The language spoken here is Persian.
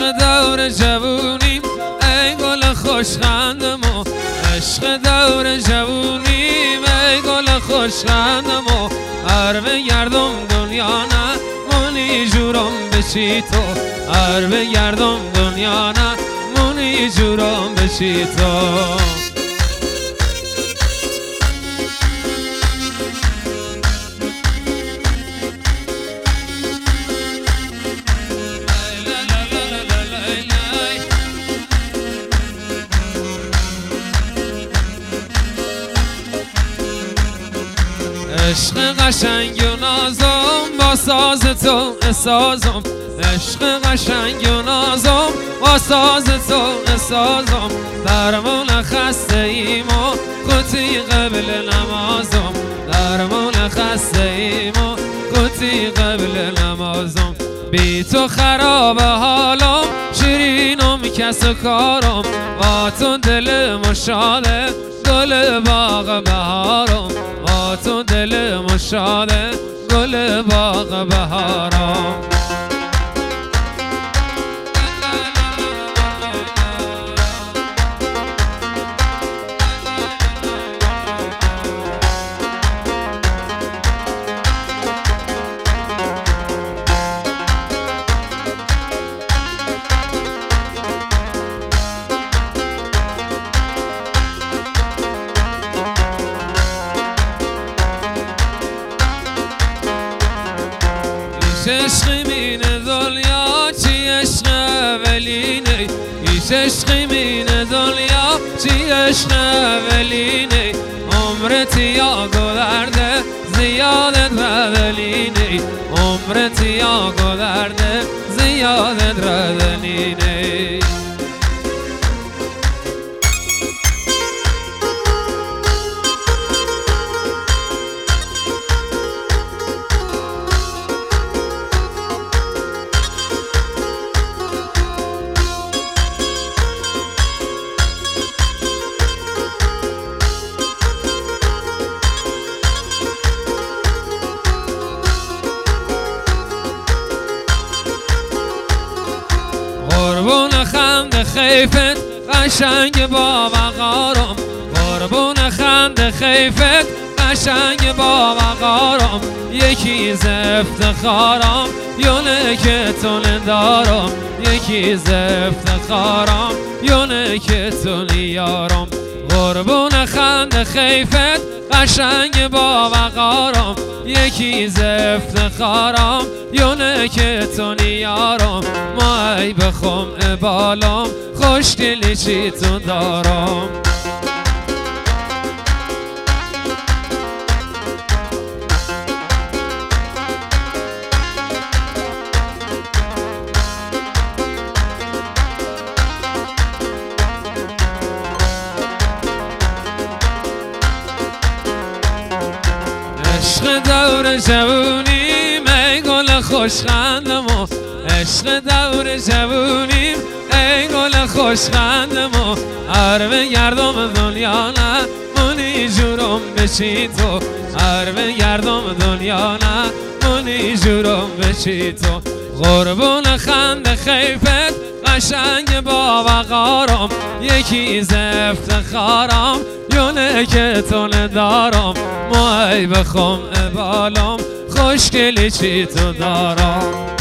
عشق دور جوونیم ای گل خوشخندمو، عشق دور جوونیم ای گل خوشخندمو. هر بگردم دنیا نه مونی جورم بشی تو، هر بگردم دنیا نه مونی جورم بشی تو. عشق قشنگ و نازم با ساز تو اسازم، عشق قشنگ و نازم با ساز تو اسازم. درمون خسته ایم و قطی قبل نمازم، درمون خسته ایم و قطی قبل نمازم. بی تو خراب حالم شیرینم کس و کارم، با تو دل مشاده گل باغ بهارم، با تو دل مشاده گل باغ بهارم. عشقی مین دنیا چی عشق اولینه، هیچ عشقی مین دنیا چی عشق اولینه. عمرت یا گذرده زیادت ردلینه، عمرت یا گذرده زیادت ردلینه. قربون خند خیفت قشنگ با وقارم، قربون خند خیفت قشنگ با وقارم. یکی ز افتخارم یونه که تو ندارم، یکی ز افتخارم یونه که تو نیارم. قربون خند خیفت قشنگ با وقارم، یکی ز افتخارم یونه که تو نیارم. ما ای بخم بالام خوشگلی چی تو دارم. عشق دور جوونیم ای گل خوشخندمو، عشق دور جوونیم ای گل خوشخندمو. هر بگردم دنیا نه مونی جورم بشی تو، هر بگردم دنیا نه مونی جورم بشی تو. قربون خند خیفت قشنگ با وقارم، یکی ز افتخارم یونه که تو ندارم. ما ای بخم بالام خوشگلی چی تو دارم.